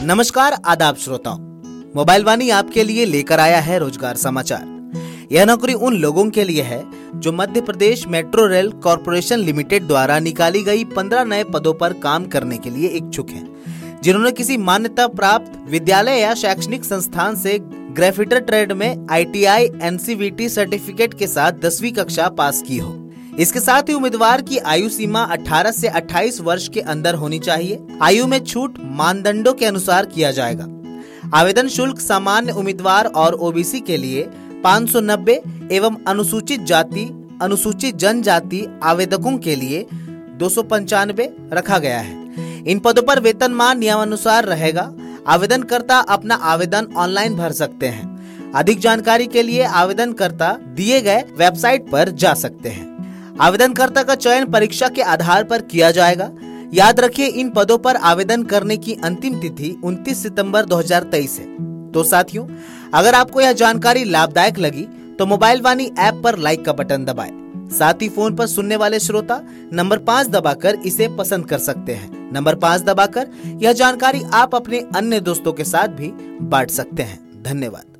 नमस्कार आदाब श्रोताओं, मोबाइल वाणी आपके लिए लेकर आया है रोजगार समाचार। यह नौकरी उन लोगों के लिए है जो Madhya Pradesh metro rail corporation limited द्वारा निकाली गई 15 नए पदों पर काम करने के लिए इच्छुक हैं, जिन्होंने किसी मान्यता प्राप्त विद्यालय या शैक्षणिक संस्थान से ग्रेफिटर ट्रेड में ITI NCVT सर्टिफिकेट के साथ 10वीं कक्षा पास की हो। इसके साथ ही उम्मीदवार की आयु सीमा 18 से 28 वर्ष के अंदर होनी चाहिए। आयु में छूट मानदंडों के अनुसार किया जाएगा। आवेदन शुल्क सामान्य उम्मीदवार और OBC के लिए 590 एवं अनुसूचित जाति अनुसूचित जनजाति आवेदकों के लिए 295 रखा गया है। इन पदों पर वेतनमान नियमानुसार रहेगा। आवेदनकर्ता अपना आवेदन ऑनलाइन भर सकते हैं। अधिक जानकारी के लिए आवेदनकर्ता दिए गए वेबसाइट पर जा सकते हैं। आवेदनकर्ता का चयन परीक्षा के आधार पर किया जाएगा। याद रखिए, इन पदों पर आवेदन करने की अंतिम तिथि 29 सितंबर 2023 है। तो साथियों, अगर आपको यह जानकारी लाभदायक लगी तो मोबाइल वाणी ऐप पर लाइक का बटन दबाएं। साथ ही फोन पर सुनने वाले श्रोता नंबर 5 दबाकर इसे पसंद कर सकते हैं। नंबर 5 दबाकर यह जानकारी आप अपने अन्य दोस्तों के साथ भी बांट सकते हैं। धन्यवाद।